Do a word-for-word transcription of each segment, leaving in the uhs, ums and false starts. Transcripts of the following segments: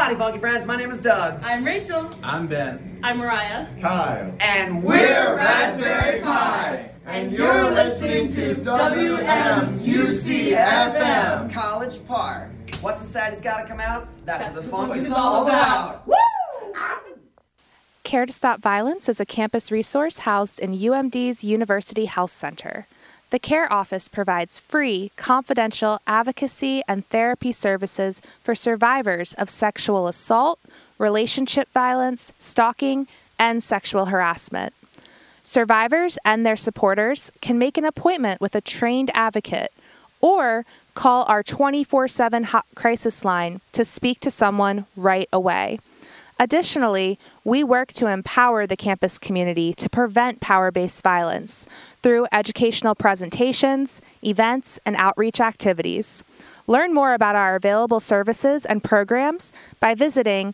Howdy, Funky Friends. My name is Doug. I'm Rachel. I'm Ben. I'm Mariah. Kyle. And we're Raspberry Pi. And you're listening to W M U C F M. College Park. What's inside has got to come out? That's, That's what the what funk it's is all all about. about. Woo! Care to Stop Violence is a campus resource housed in U M D's University Health Center. The CARE office provides free, confidential advocacy and therapy services for survivors of sexual assault, relationship violence, stalking, and sexual harassment. Survivors and their supporters can make an appointment with a trained advocate or call our twenty-four seven hot crisis line to speak to someone right away. Additionally, we work to empower the campus community to prevent power-based violence through educational presentations, events, and outreach activities. Learn more about our available services and programs by visiting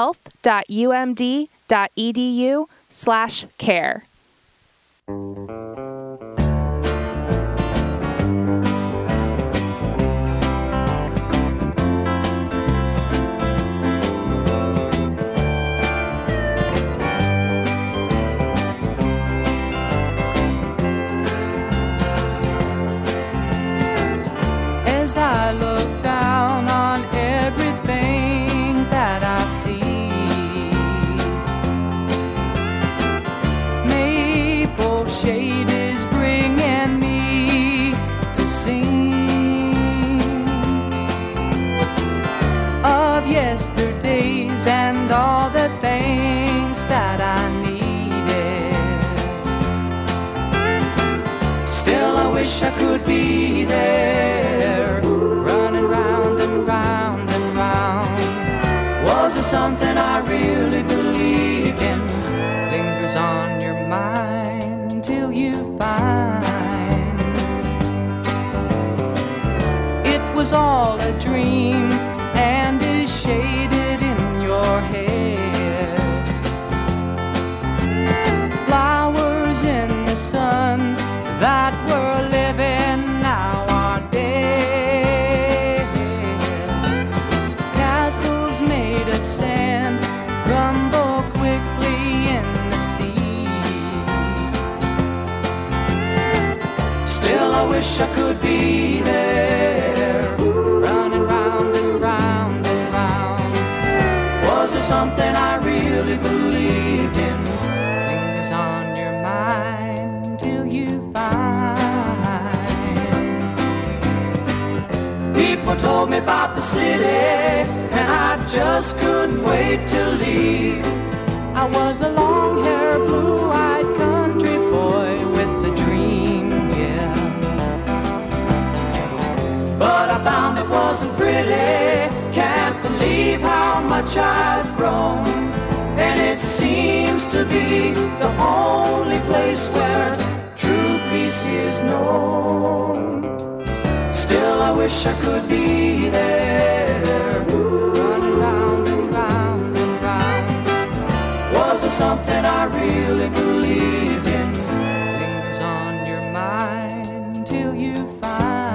health.umd.edu slash care. As I look down on everything that I see, maple shade is bringing me to sing of yesterdays and all the things that I needed. Still I wish I could be there, running round and round and round. Was it something I really believed in? Lingers on your mind till you find it was all a dream and is shaded in your head. Flowers in the sun that were living now are dead. Castles made of sand crumble quickly in the sea. Still I wish I could be there, running round and round and round. Was it something I really believed in? Lingers on your mind till you people told me about the city, and I just couldn't wait to leave. I was a long-haired, blue-eyed country boy with a dream, yeah. But I found it wasn't pretty. Can't believe how much I've grown. And it seems to be the only place where true peace is known. Still I wish I could be there, running round and round and round. Was there something I really believed in? Lingers on your mind till you find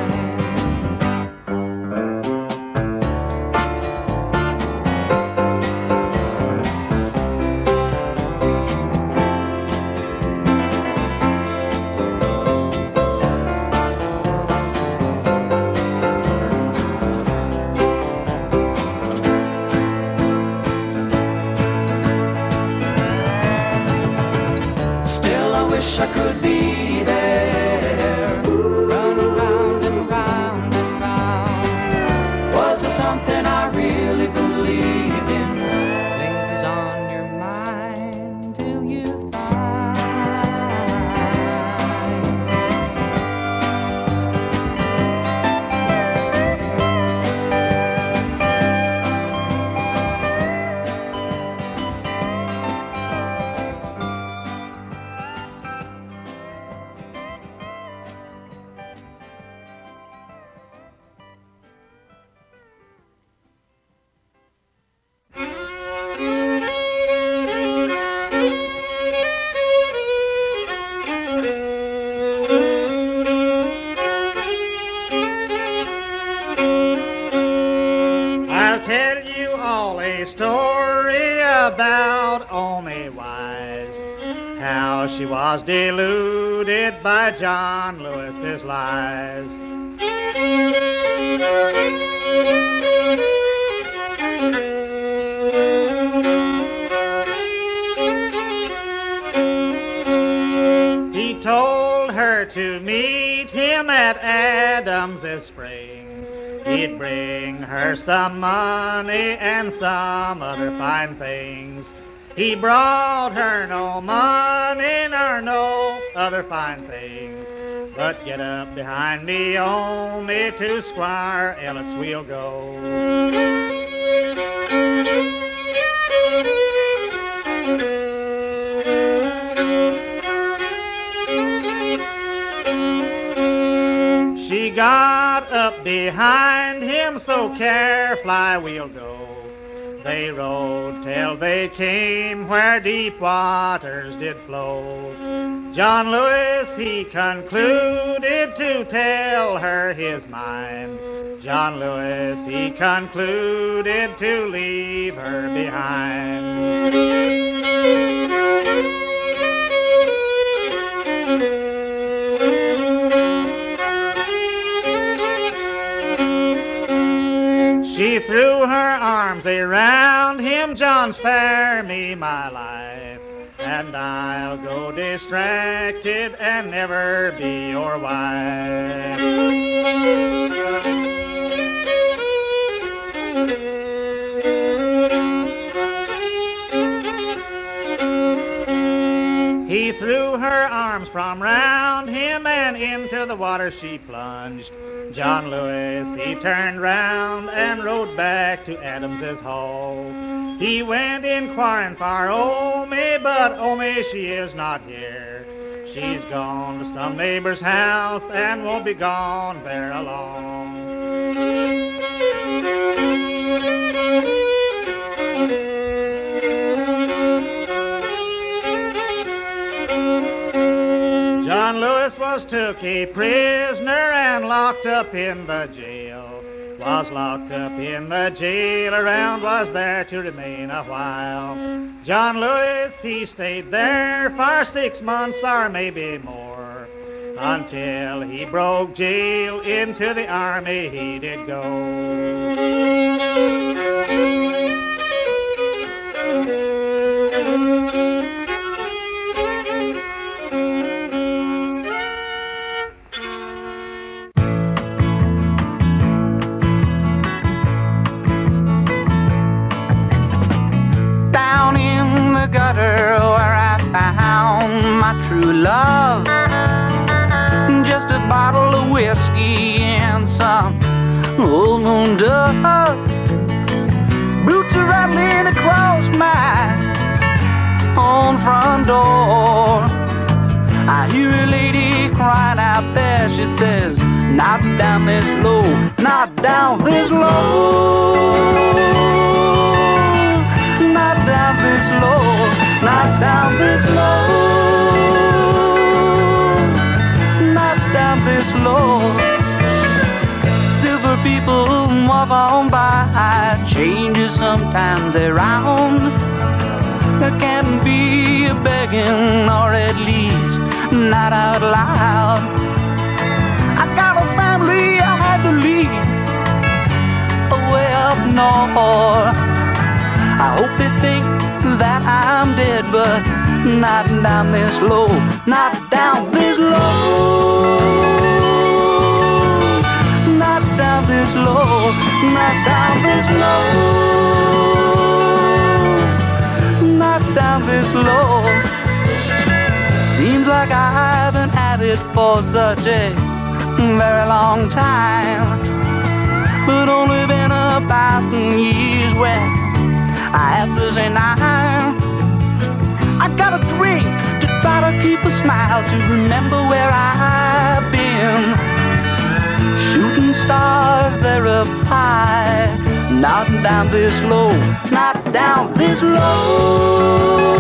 I could be there, running round and round and round. Was there something I really believed in? Lingers on your mind till you find was deluded by John Lewis's lies. He told her to meet him at Adams's spring. He'd bring her some money and some other fine things. He brought her no money nor no other fine things. But get up behind me, only to Squire Ellet's we'll go. She got up behind him, so Carefly we'll go. They rode till they came where deep waters did flow. John Lewis, he concluded to tell her his mind. John Lewis, he concluded to leave her behind. She threw her arms around him, John, spare me my life, and I'll go distracted and never be your wife. He threw her arms from round him, and into the water she plunged. John Lewis, he turned round and rode back to Adams's hall. He went inquiring for Omi, but Omi, she is not here. She's gone to some neighbor's house and won't be gone very long. John Lewis was took a prisoner and locked up in the jail. Was locked up in the jail, around was there to remain a while. John Lewis, he stayed there for six months or maybe more, until he broke jail, into the army he did go. Where I found my true love, just a bottle of whiskey and some old moon dust. Boots are rattling across my own front door. I hear a lady crying out there. She says, "Not down this low, not down this low, not down this low, not down this low, not down this low." Silver people walk on by, changes sometimes around. There can't be a begging, or at least not out loud. I got a family I had to leave away up north. I hope they think that I'm dead, but not down this low, not down this low, not down this low, not down this low, not down this low. Seems like I haven't had it for such a very long time, but only been about years when I have to say nine. I got a drink to try to keep a smile, to remember where I've been. Shooting stars, they're up high, not down this low, not down this low,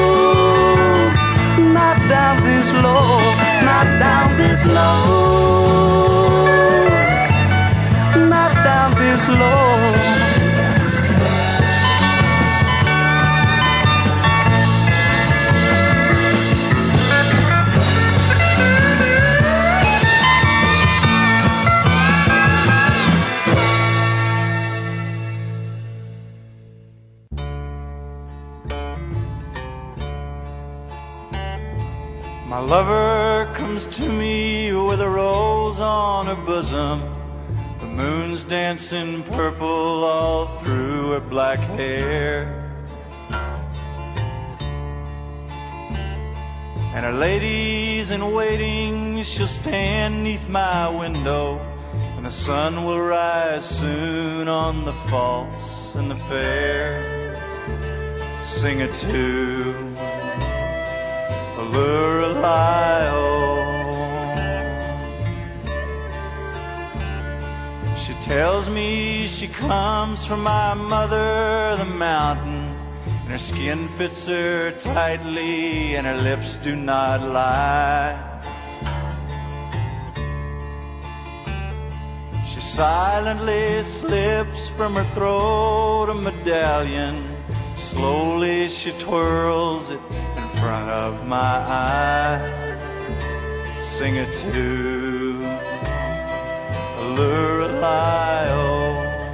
not down this low, not down this low, not down this low. lover comes to me with a rose on her bosom. The moon's dancing purple all through her black hair. And her ladies in waiting, she'll stand neath my window, and the sun will rise soon on the false and the fair. Sing it to Lorelei-o. She tells me she comes from my mother, the mountain, and her skin fits her tightly and her lips do not lie. She silently slips from her throat a medallion. Slowly she twirls it in front of my eye. Sing it to Lorelei-o.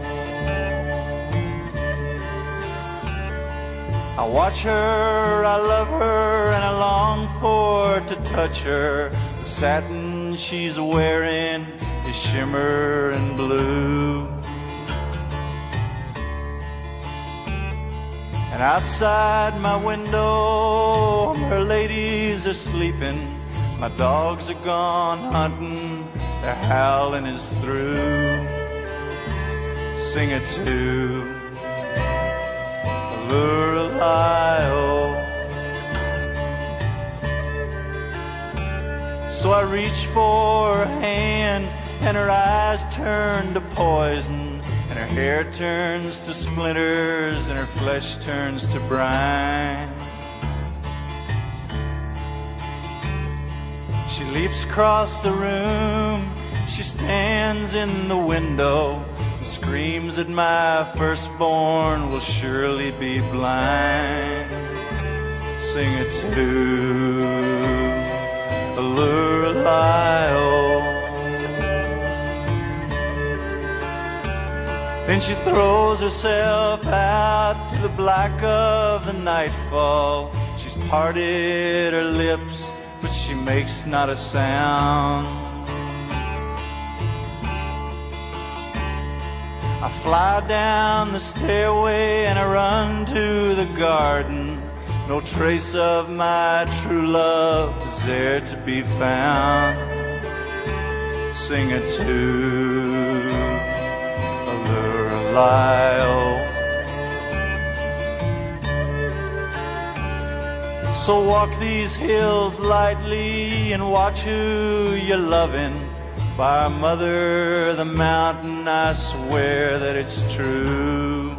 I watch her, I love her, and I long for to touch her. The satin she's wearing is shimmer and blue. And outside my window, her ladies are sleeping. My dogs are gone hunting, their howling is through. Sing it to Lorelei-o. So I reach for her hand, and her eyes turn to poison, and her hair turns to splinters, and her flesh turns to brine. She leaps across the room, she stands in the window, and screams that my firstborn will surely be blind. Sing it to Lorelei-o. Then she throws herself out to the black of the nightfall. She's parted her lips, but she makes not a sound. I fly down the stairway and I run to the garden. No trace of my true love is there to be found. Sing it to Lorelei-o. So walk these hills lightly and watch who you're loving. By our mother, the mountain, I swear that it's true.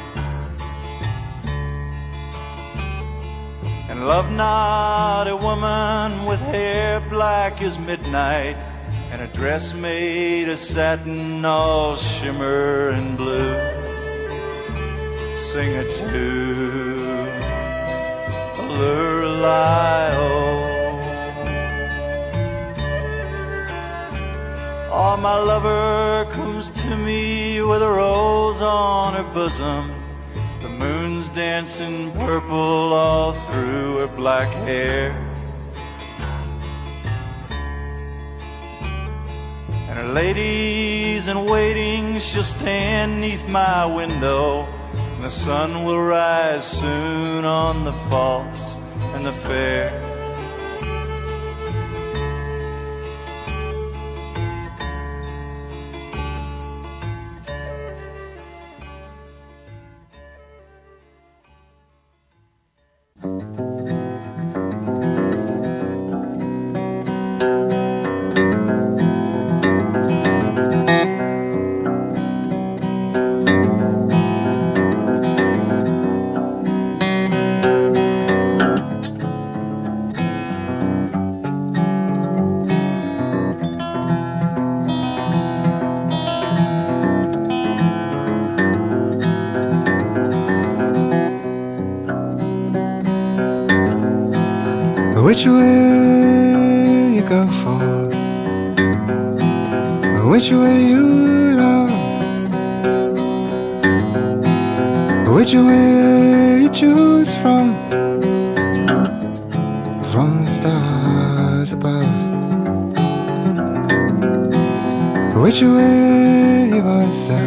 And love not a woman with hair black as midnight, and a dress made of satin all shimmer and blue. Sing it to Lorelei-o. Oh, my lover comes to me with a rose on her bosom. The moon's dancing purple all through her black hair. And her ladies in waiting, she'll stand neath my window, and the sun will rise soon on the false and the fair. Which way you go for? Which way you love? Which way you choose from? From the start. stars above. Which way you answer?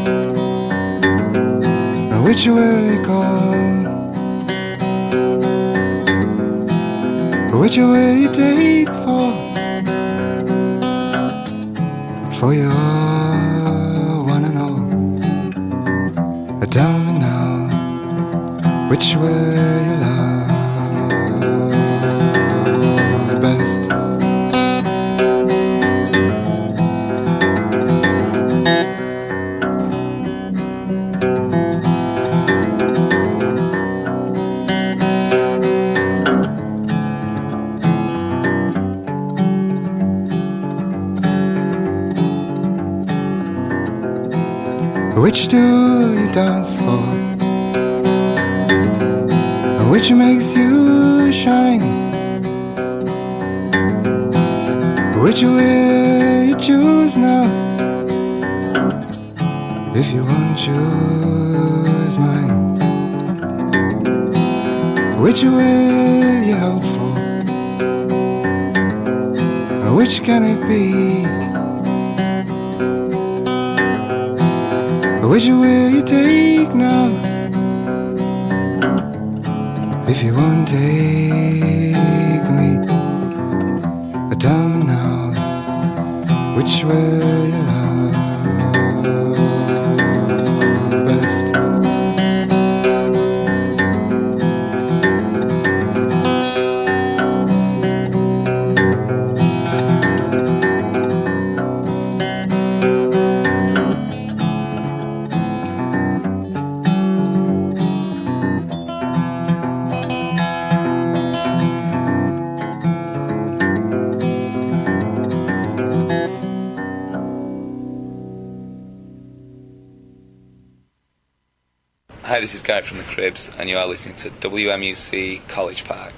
Which way you call? Which way you take for? For your one and all. Tell me now, which way you love best? Which do you dance for? Which makes you shine? Which way you choose now? If you won't choose mine, which way you hope for? Which can it be? Which way you take now? If you won't take me, tell me now, which way you love best? Hi, this is Guy from the Cribs, and you are listening to W M U C College Park.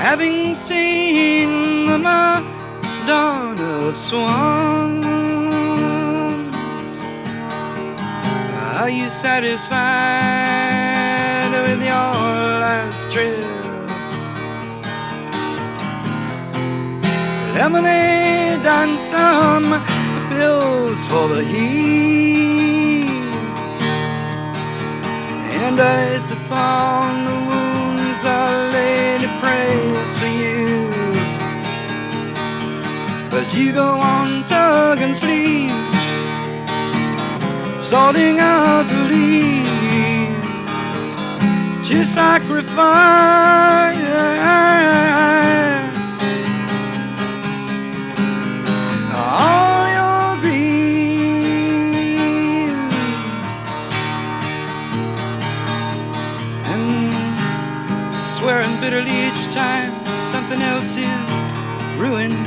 having seen the dawn of swans. Are you satisfied with your last trip? Lemonade and some pills for the heat, and ice upon the wounds Our Lady prays for you. But you go on tugging sleeves, sorting out the leaves to sacrifice all your dreams, and swearing bitterly each time something else is ruined.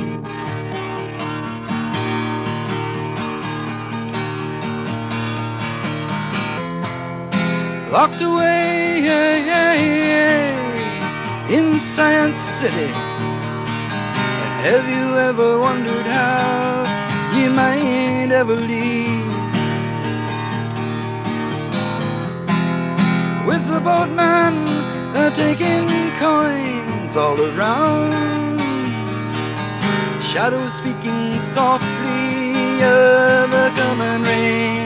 Locked away in Science City. Have you ever wondered how you might ever leave? With the boatman uh, taking coins all around, shadows speaking softly of the coming rain.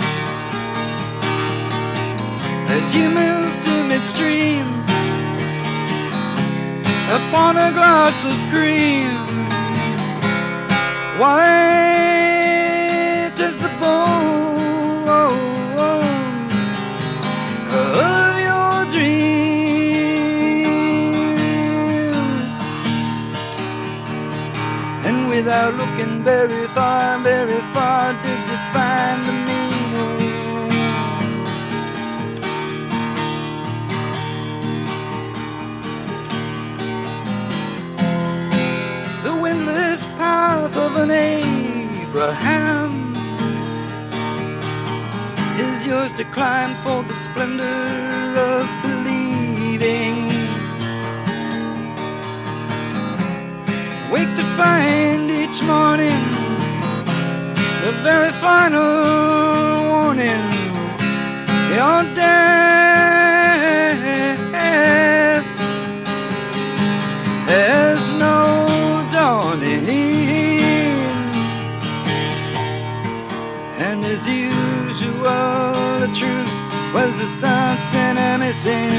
As you move to midstream upon a glass of cream, white as the bones of your dreams, and without looking very far, very far, did you find the meaning? Path of an Abraham is yours to climb for the splendor of believing. Wake to find each morning the very final warning. Your death has no dawning, and as usual the truth was something I'm missing.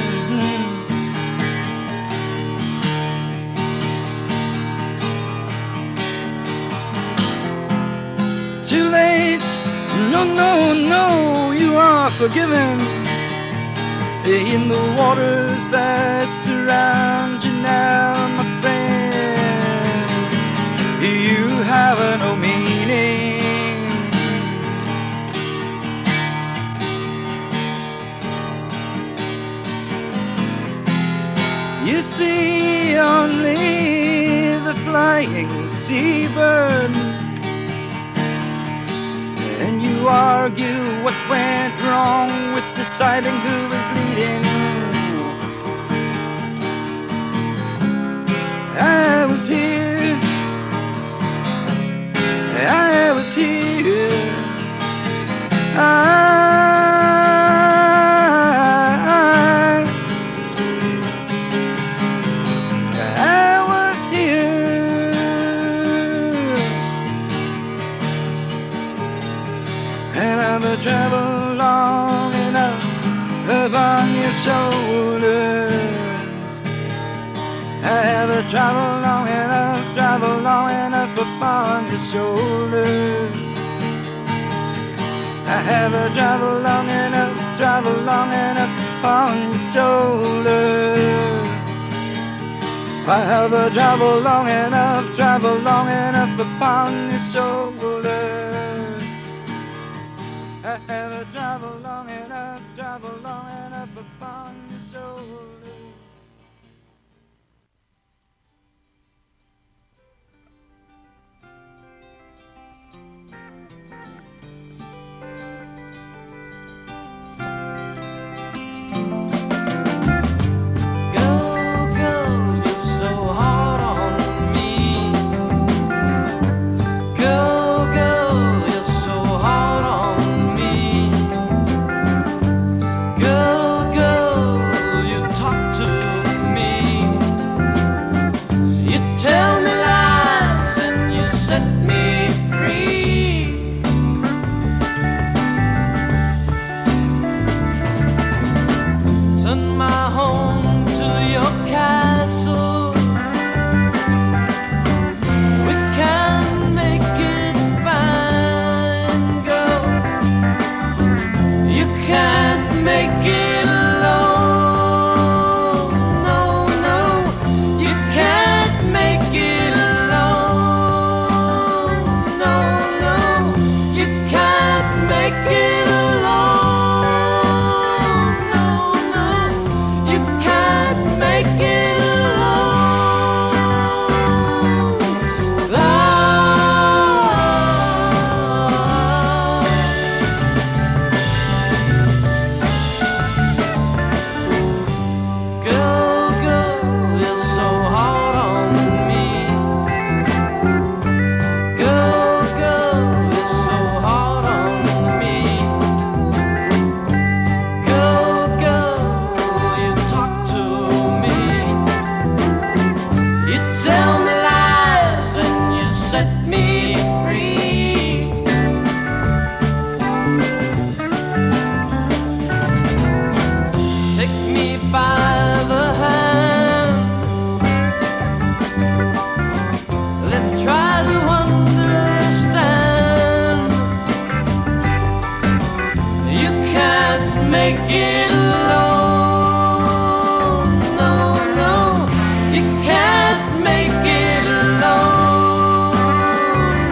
Too late, no, no, no, you are forgiven. In the waters that surround you now, my friend, you have no meaning. You see only the flying seabird, and you argue what went wrong with deciding who was leading. I was here, I was here, I, I was here, and I've traveled long enough upon your shoulders. I have traveled long enough, traveled long enough upon your shoulders. I have traveled long enough, traveled long enough upon your shoulders. I have traveled long enough, traveled long enough upon your shoulders. I have traveled long enough, traveled long enough upon your shoulders. Go, go, you set me free. Take me by the hand, then try to understand. You can't make it alone. No, no, you can't make it alone.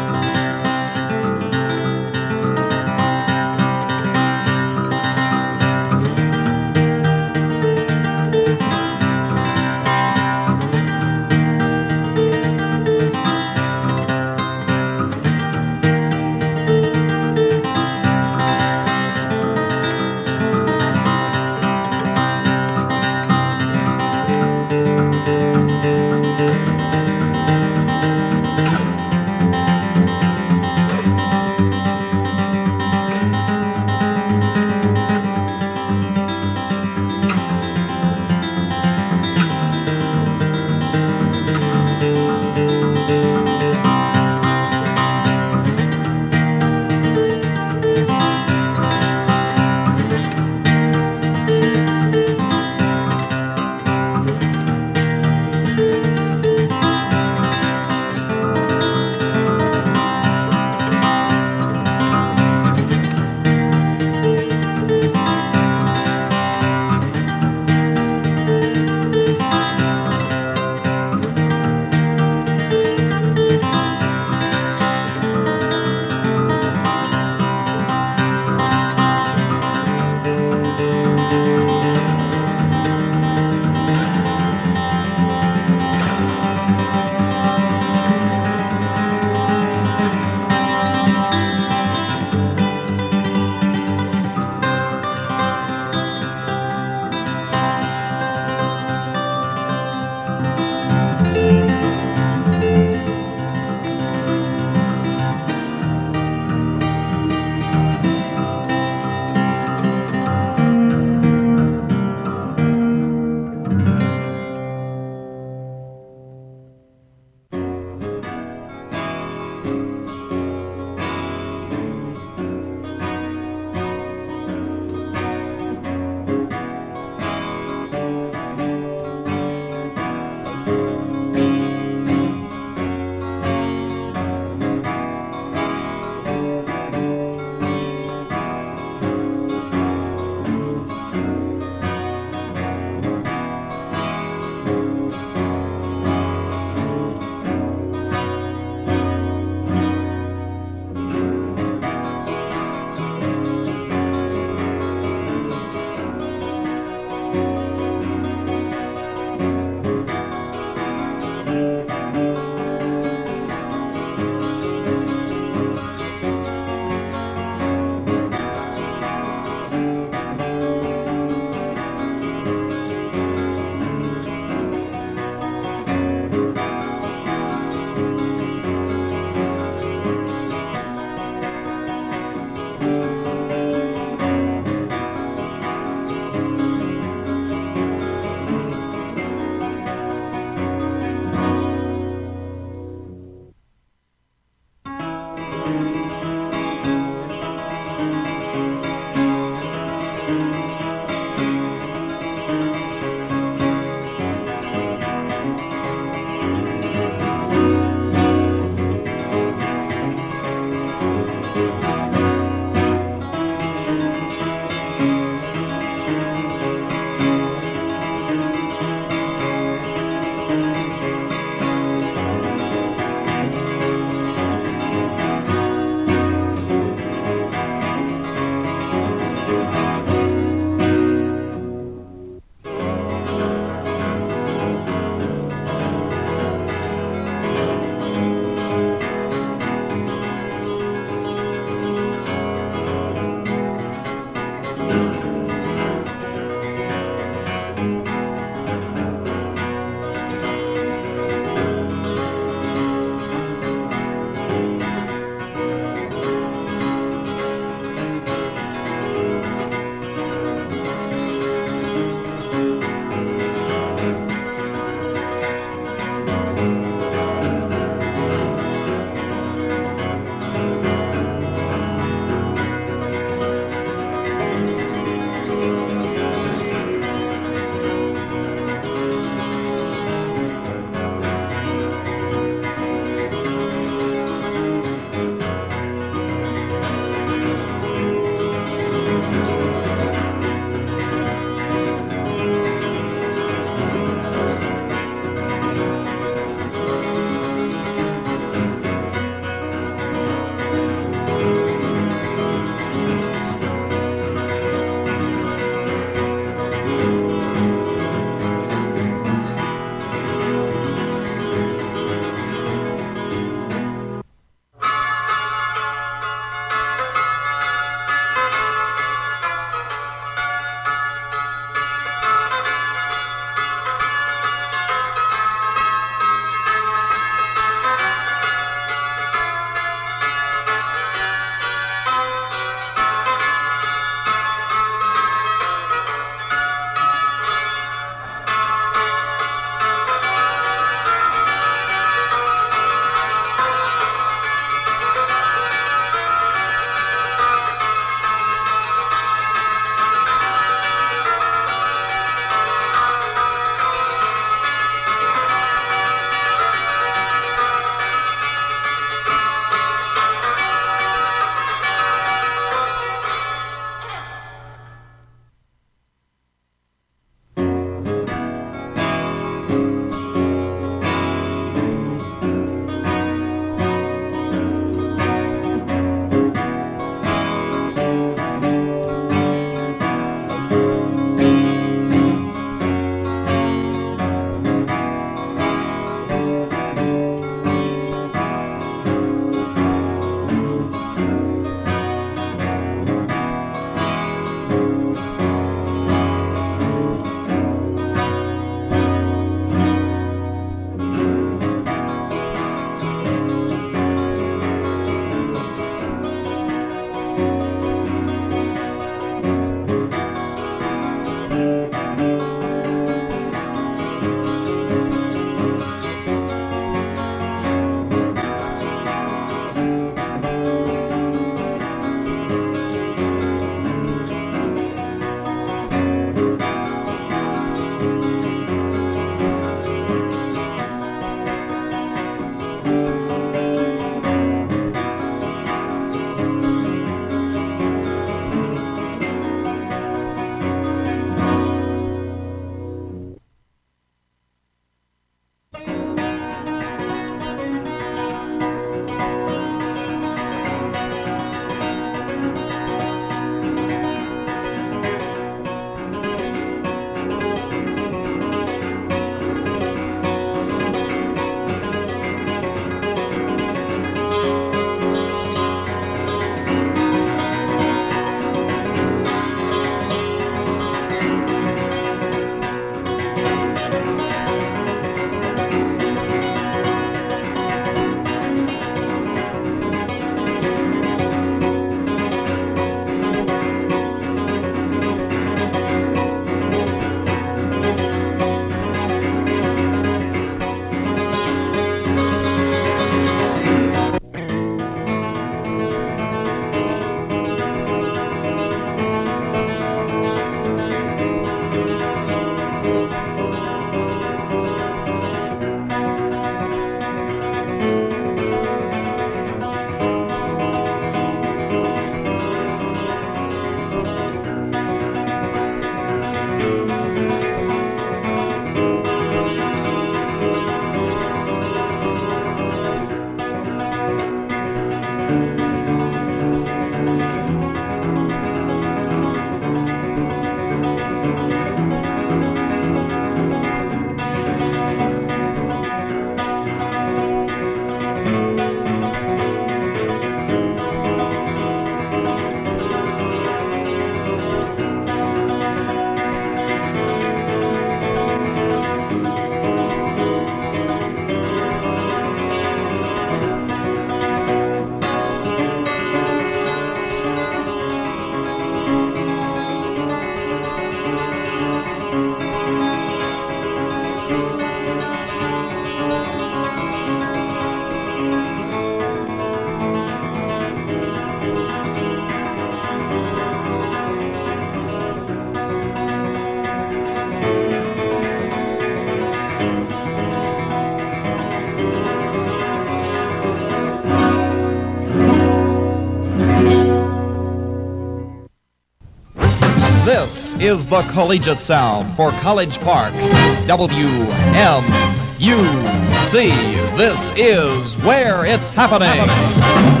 This is the collegiate sound for College Park. W M U C. This is where it's happening. happening.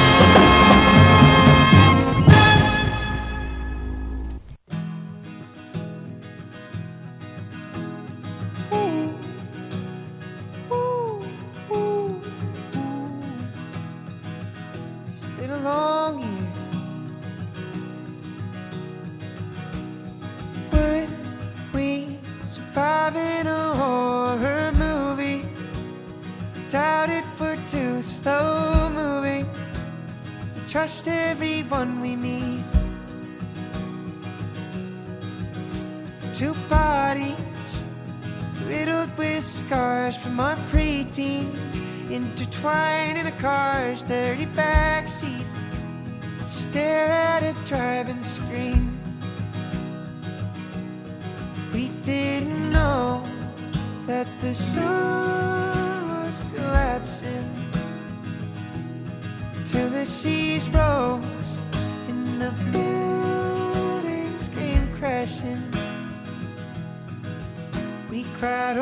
Trust everyone we meet. Two bodies riddled with scars from our preteens, intertwined in a car's dirty backseat. Stare at a driving screen. We didn't know that the sun was collapsing till the seas rose and the buildings came crashing. We cried,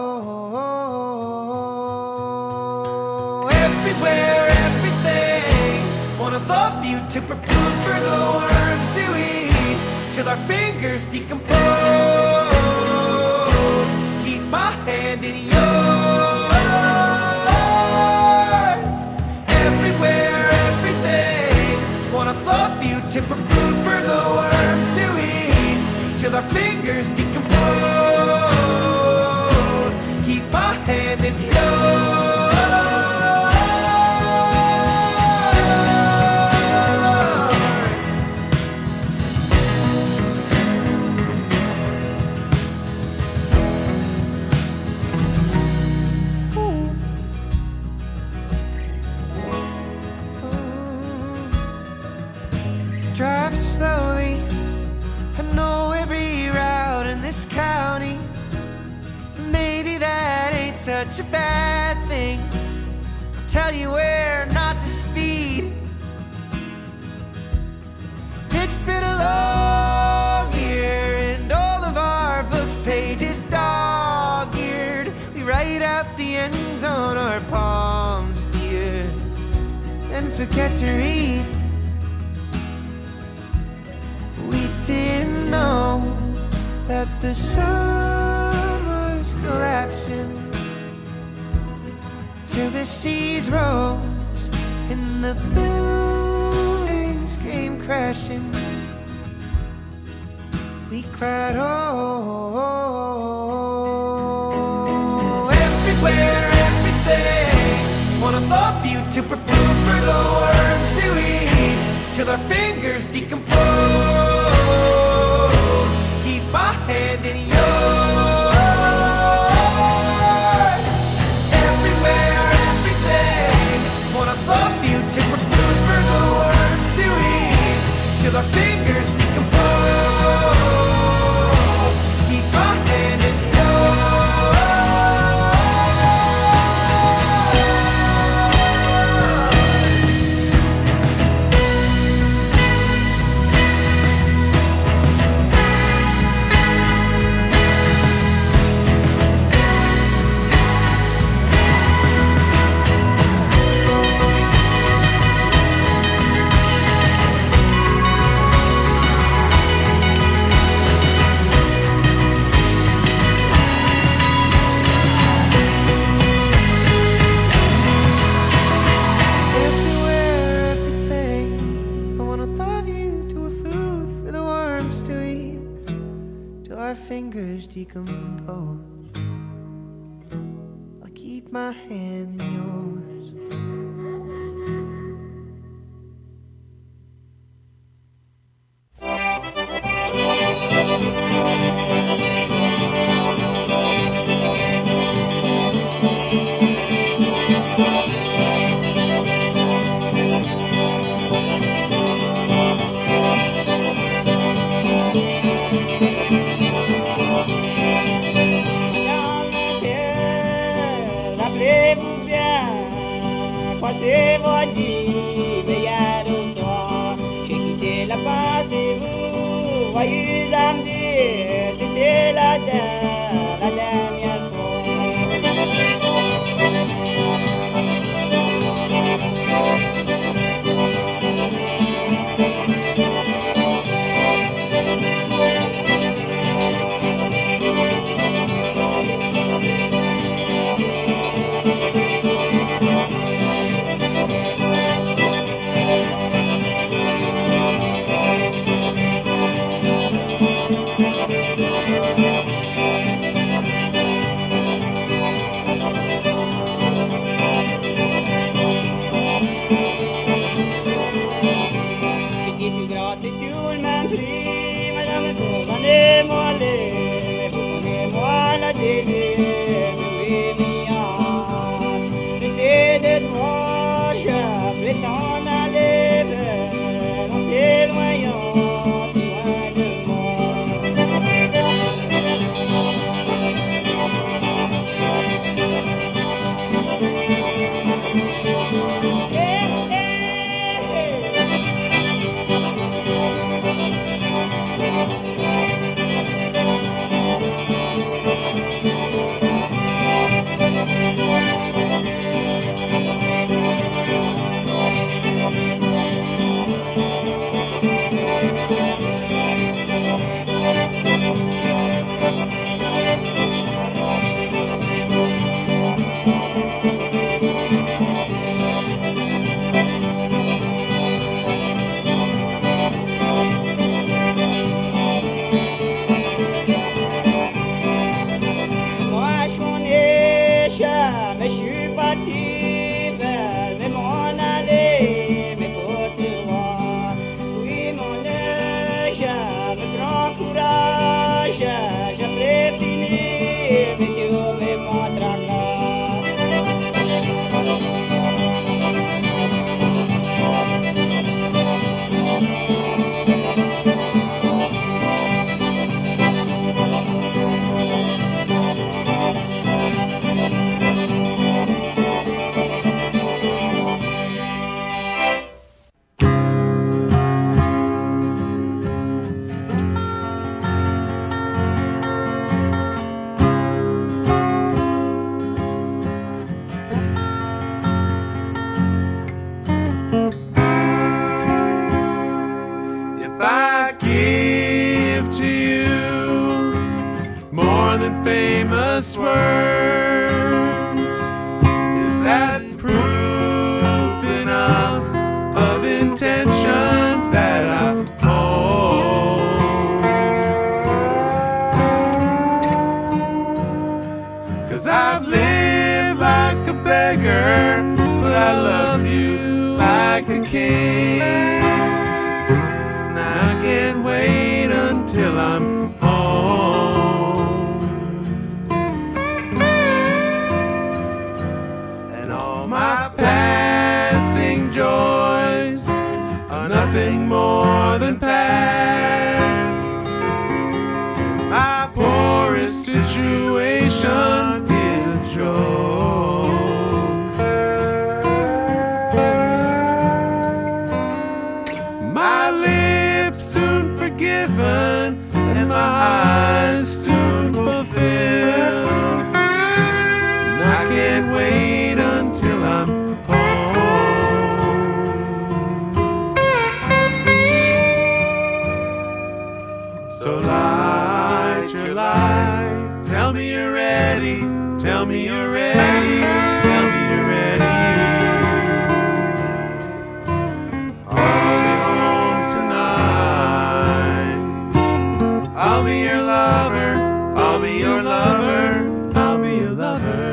oh, everywhere, everything. One of the few took for food for the worms to eat till our fingers decompose. Keep my hand in yours. Took for food for the worms to eat till our fingers decompose. Keep my hand in drive slowly. I know every route in this county. Maybe that ain't such a bad thing. I'll tell you where not to speed. It's been a long year and all of our books' pages dog-eared. We write out the ends on our palms, dear, then forget to read. Didn't know that the sun was collapsing till the seas rose and the buildings came crashing. We cried, oh, everywhere, everything. One of the few took for food for the worms to eat till our fingers decompose. Keep my hand in yours. Everywhere, everything. One of the few took for food for the worms to eat till our fingers decompose. Keep my hand in fingers decompose. I'll keep my hand in yours. Passez-vous, pas eu à me dire, c'était la dernière, la dernière fois. Prenez-moi les, prenez-moi la télé, oui, mian. J'essaie de toi, je vais t'en aller vers, en t'éloignant, si loin de moi. Famous words, is that proof enough of intentions that I hold? 'Cause I've lived like a beggar, but I loved you like a king, and I can't wait until I'm nothing more than past. My poorest situation is a joke. My lips soon forgiven and my eyes soon fulfilled, and I can't wait until I'm so light your light. Tell me you're ready. Tell me you're ready. Tell me you're ready. I'll be home tonight. I'll be your lover. I'll be your lover. I'll be your lover.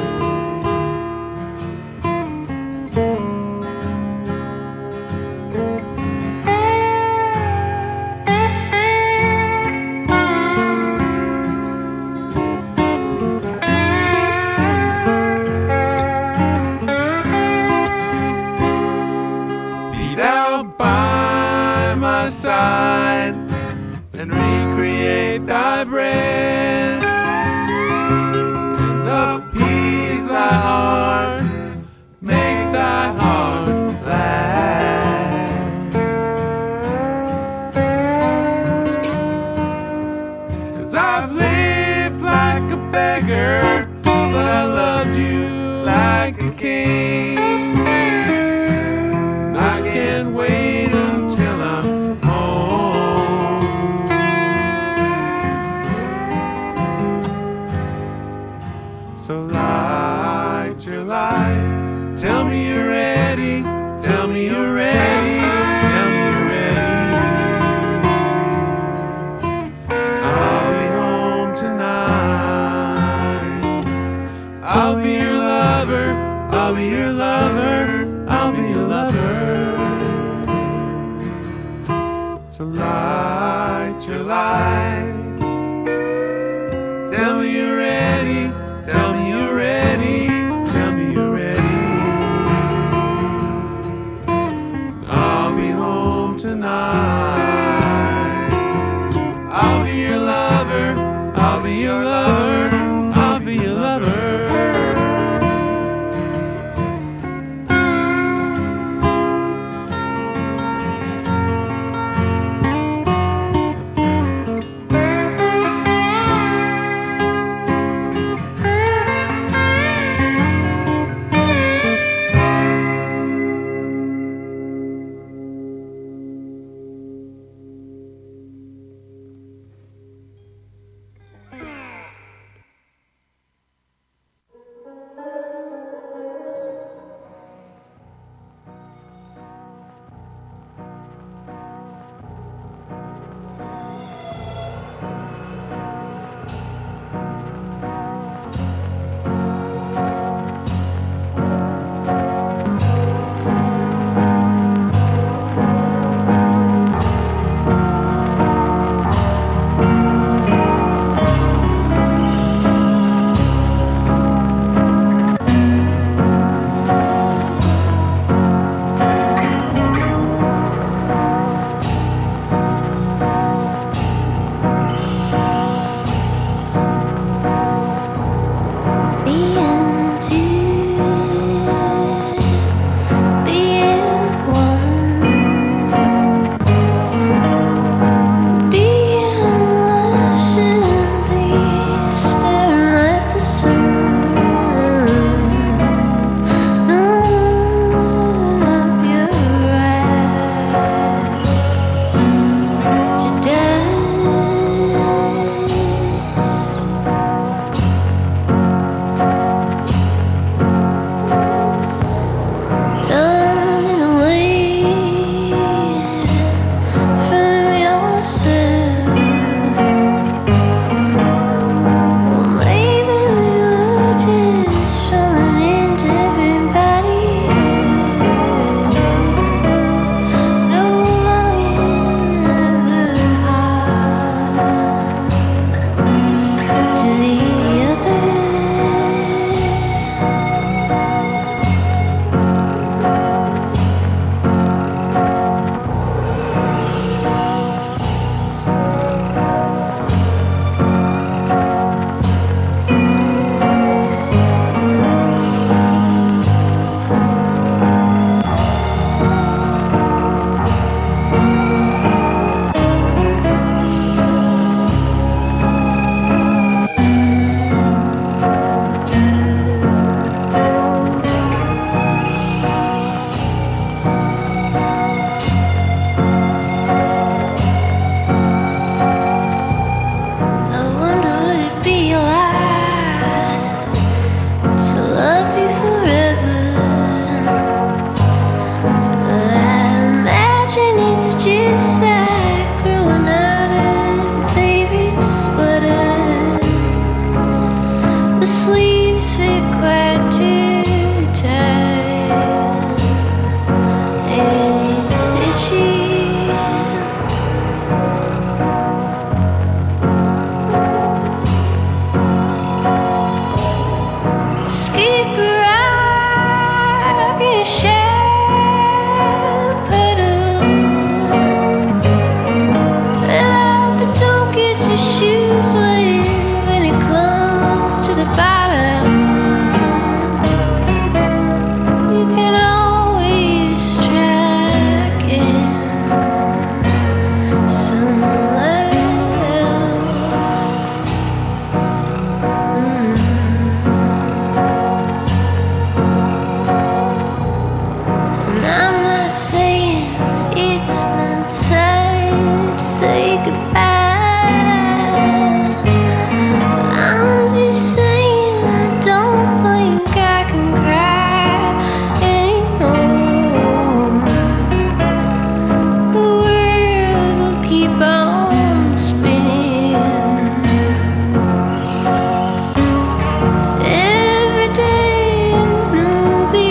Side and recreate thy breast and appease thy heart, make thy heart glad. So light your light. Tell me you're ready. Tell me you're ready. Tell me you're ready. I'll be home tonight. I'll be your lover. I'll be your lover. I'll be your lover.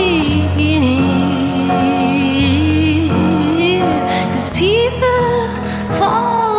People fall